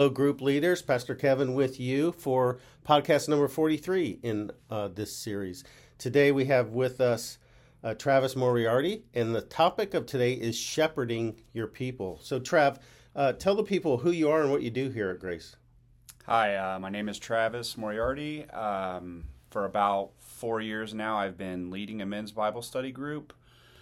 Hello, group leaders. Pastor Kevin with you for podcast number 43 in this series. Today we have with us Travis Moriarty, and the topic of today is shepherding your people. So, Trav, tell the people who you are and what you do here at Grace. Hi, my name is Travis Moriarty. For about 4 years now, I've been leading a men's Bible study group,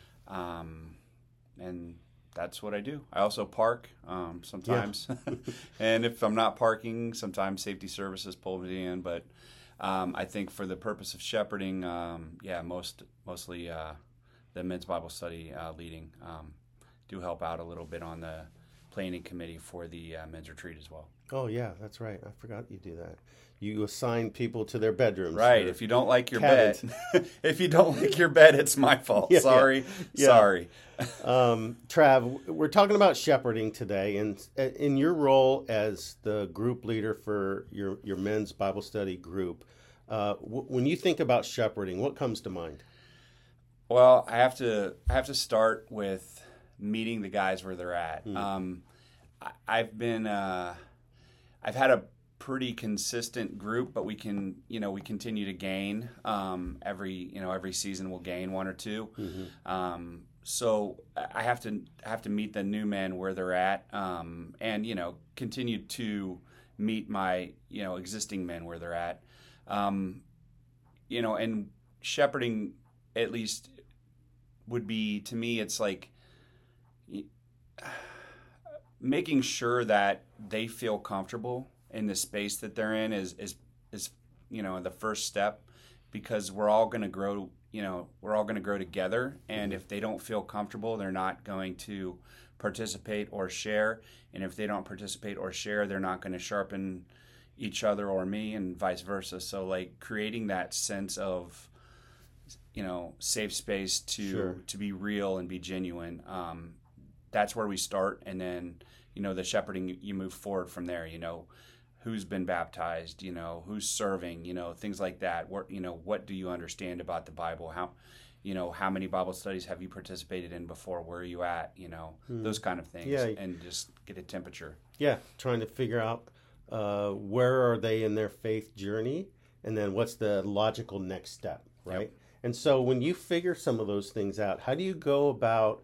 and that's what I do. I also park sometimes, and if I'm not parking, sometimes safety services pull me in. But I think for the purpose of shepherding, mostly the men's Bible study leading. Do help out a little bit on the planning committee for the men's retreat as well. Oh, yeah, that's right. I forgot you do that. You assign people to their bedrooms. Right. If you don't like your bed, it's my fault. Yeah, Sorry. yeah. Sorry. Trav, we're talking about shepherding today, and in your role as the group leader for your men's Bible study group, when you think about shepherding, what comes to mind? Well, I have to start with meeting the guys where they're at. I've had a pretty consistent group, but we continue to gain. Every season we'll gain one or two. Mm-hmm. So I have to meet the new men where they're at, and continue to meet my existing men where they're at. And shepherding, at least, would be, to me, it's like making sure that they feel comfortable in the space that they're in is the first step, because we're all going to grow. We're all going to grow together, and if they don't feel comfortable, they're not going to participate or share. And if they don't participate or share, they're not going to sharpen each other or me, and vice versa. So, like, creating that sense of safe space to be real and be genuine. That's where we start, and then the shepherding, you move forward from there. Who's been baptized, who's serving, things like that. What do you understand about the Bible? How many Bible studies have you participated in before? Where are you at? Those kind of things. Yeah. And just get a temperature. Yeah, trying to figure out where are they in their faith journey, and then what's the logical next step, right? Yep. And so when you figure some of those things out, how do you go about,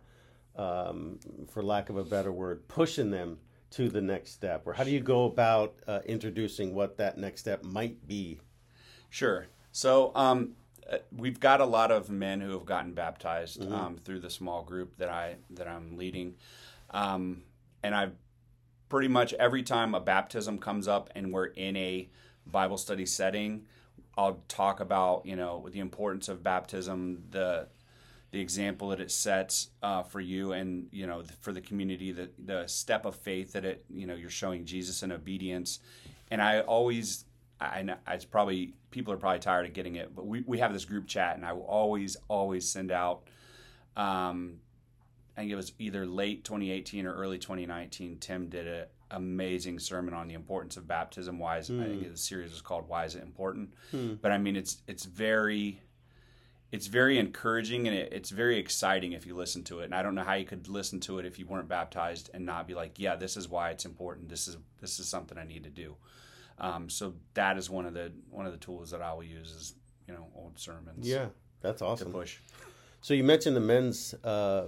for lack of a better word, pushing them to the next step? Or how do you go about introducing what that next step might be? Sure. So we've got a lot of men who have gotten baptized through the small group that I'm leading. And I've pretty much, every time a baptism comes up and we're in a Bible study setting, I'll talk about, the importance of baptism, the example that it sets for you and, for the community, the step of faith that you're showing Jesus in obedience. And I know it's probably, people are probably tired of getting it, but we have this group chat, and I will always send out, I think it was either late 2018 or early 2019, Tim did an amazing sermon on the importance of baptism. I think the series was called "Why Is It Important?" But I mean, it's very encouraging, and it's very exciting if you listen to it. And I don't know how you could listen to it if you weren't baptized and not be like, yeah, this is why it's important. This is something I need to do. So that is one of the tools that I will use is old sermons. Yeah, that's awesome. To push. So you mentioned the men's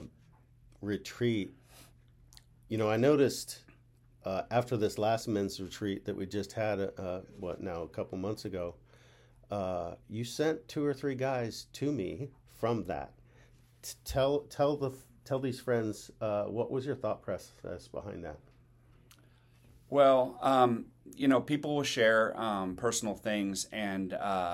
retreat. I noticed after this last men's retreat that we just had a couple months ago, you sent 2 or 3 guys to me from that. Tell these friends what was your thought process behind that? Well, people will share personal things, and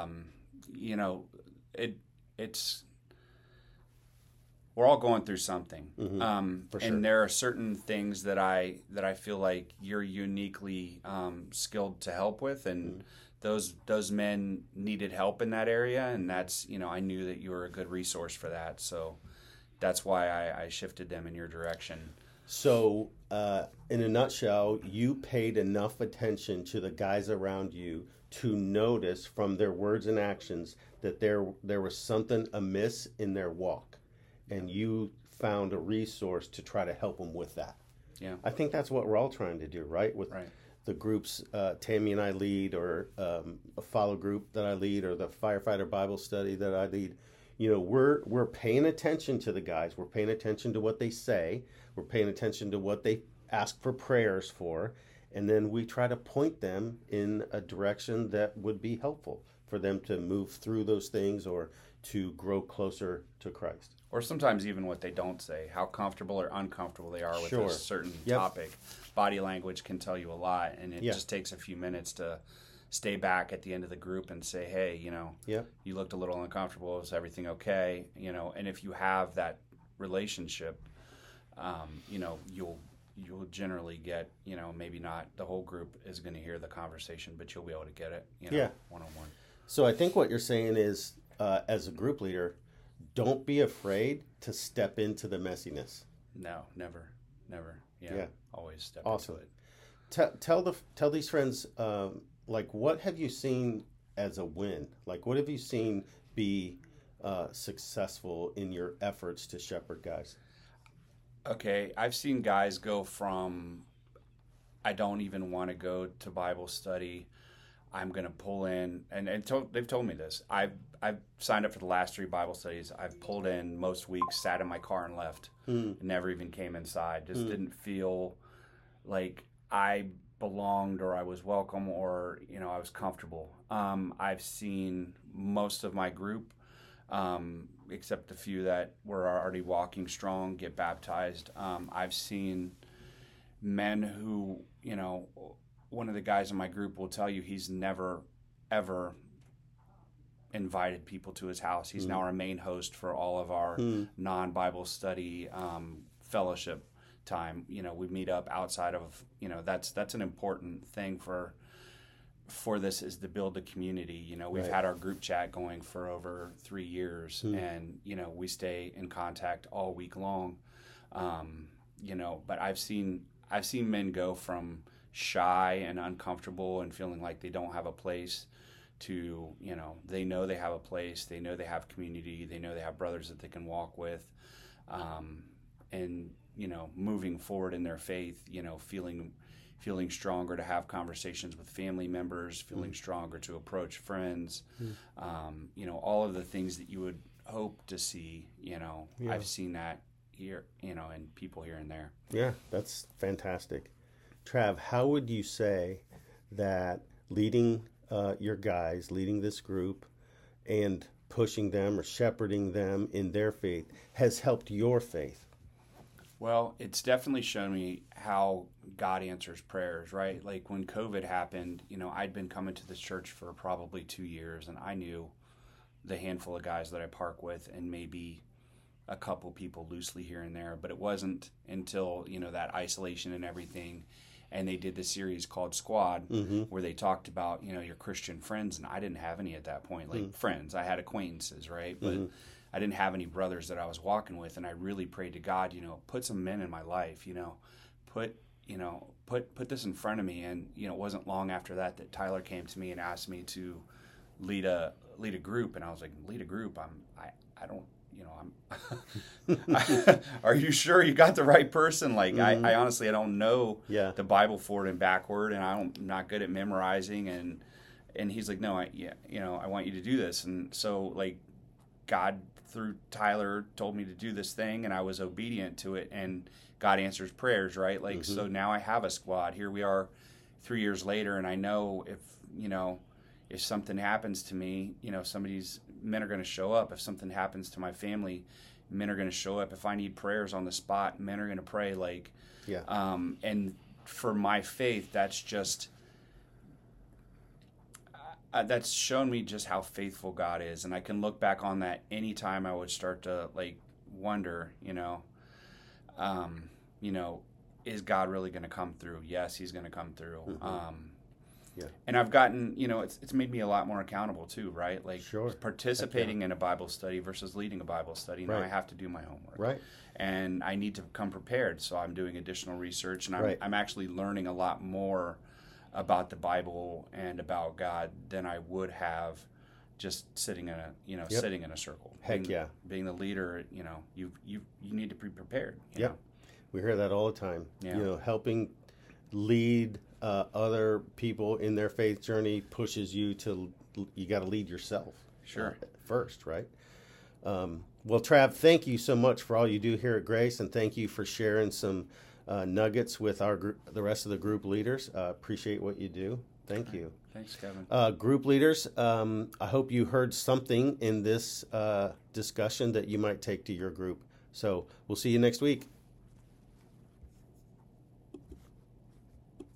it's we're all going through something. For sure. And there are certain things that I feel like you're uniquely skilled to help with, and those men needed help in that area, and that's I knew that you were a good resource for that, so that's why I shifted them in your direction. So, in a nutshell, you paid enough attention to the guys around you to notice from their words and actions that there was something amiss in their walk, and you found a resource to try to help them with that. Yeah, I think that's what we're all trying to do, right? With the groups Tammy and I lead, or a follow group that I lead, or the firefighter Bible study that I lead, we're paying attention to the guys. We're paying attention to what they say. We're paying attention to what they ask for prayers for. And then we try to point them in a direction that would be helpful for them to move through those things or to grow closer to Christ. Or sometimes even what they don't say, how comfortable or uncomfortable they are with a certain topic. Body language can tell you a lot, and it just takes a few minutes to stay back at the end of the group and say, hey, you looked a little uncomfortable. Is everything okay? And if you have that relationship, you'll generally get, maybe not the whole group is going to hear the conversation, but you'll be able to get it, one-on-one. So I think what you're saying is, as a group leader, don't be afraid to step into the messiness. No, never. Yeah. Always step awesome. into it. Tell these friends, what have you seen as a win? Like, what have you seen be successful in your efforts to shepherd guys? Okay, I've seen guys go from, I don't even want to go to Bible study. I'm going to pull in, and they've told me this. I've signed up for the last 3 Bible studies. I've pulled in most weeks, sat in my car and left. Never even came inside. Just didn't feel like I belonged or I was welcome or, I was comfortable. I've seen most of my group, except the few that were already walking strong, get baptized. I've seen men who, one of the guys in my group will tell you he's never, ever invited people to his house. He's now our main host for all of our non-Bible study fellowship time. We meet up outside of, that's an important thing for this, is to build the community. We've had our group chat going for over 3 years, and, we stay in contact all week long. But I've seen men go from shy and uncomfortable and feeling like they don't have a place to, they know they have a place, they know they have community, they know they have brothers that they can walk with, and, moving forward in their faith, feeling stronger to have conversations with family members, feeling stronger to approach friends, all of the things that you would hope to see, I've seen that here, in people here and there. Yeah, that's fantastic. Trav, how would you say that leading your guys, leading this group, and pushing them or shepherding them in their faith has helped your faith? Well, it's definitely shown me how God answers prayers, right? Like when COVID happened, I'd been coming to this church for probably 2 years, and I knew the handful of guys that I park with and maybe a couple people loosely here and there, but it wasn't until, that isolation and everything, and they did the series called Squad, where they talked about, your Christian friends, and I didn't have any at that point, like friends. I had acquaintances, right? But I didn't have any brothers that I was walking with, and I really prayed to God, put some men in my life, put this in front of me. And, it wasn't long after that Tyler came to me and asked me to lead a group, and I was like, lead a group? I don't, are you sure you got the right person? Like, I honestly, I don't know the Bible forward and backward, and I'm not good at memorizing. And he's like, no, I want you to do this. And so, like, God through Tyler told me to do this thing, and I was obedient to it, and God answers prayers, right? Like, so now I have a squad. Here we are 3 years later, and I know if something happens to me, men are going to show up. If something happens to my family, men are going to show up. If I need prayers on the spot, men are going to pray. And for my faith, that's shown me just how faithful God is. And I can look back on that anytime I would start to wonder, is God really going to come through? Yes, he's going to come through. And I've gotten, it's made me a lot more accountable too, right? Like participating in a Bible study versus leading a Bible study. Now I have to do my homework. Right. And I need to come prepared. So I'm doing additional research, and I'm actually learning a lot more about the Bible and about God than I would have just sitting in a sitting in a circle. Being the leader, you need to be prepared. We hear that all the time. Helping lead other people in their faith journey pushes you to, you got to lead yourself. Sure. First, right? Well, Trav, thank you so much for all you do here at Grace, and thank you for sharing some nuggets with our group, the rest of the group leaders. Appreciate what you do. Thank you. Thanks, Kevin. Group leaders, I hope you heard something in this discussion that you might take to your group. So we'll see you next week.